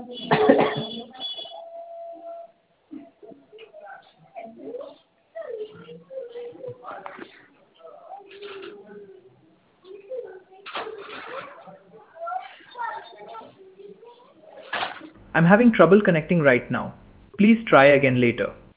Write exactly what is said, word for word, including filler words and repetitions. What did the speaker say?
I'm having trouble connecting right now. Please try again later.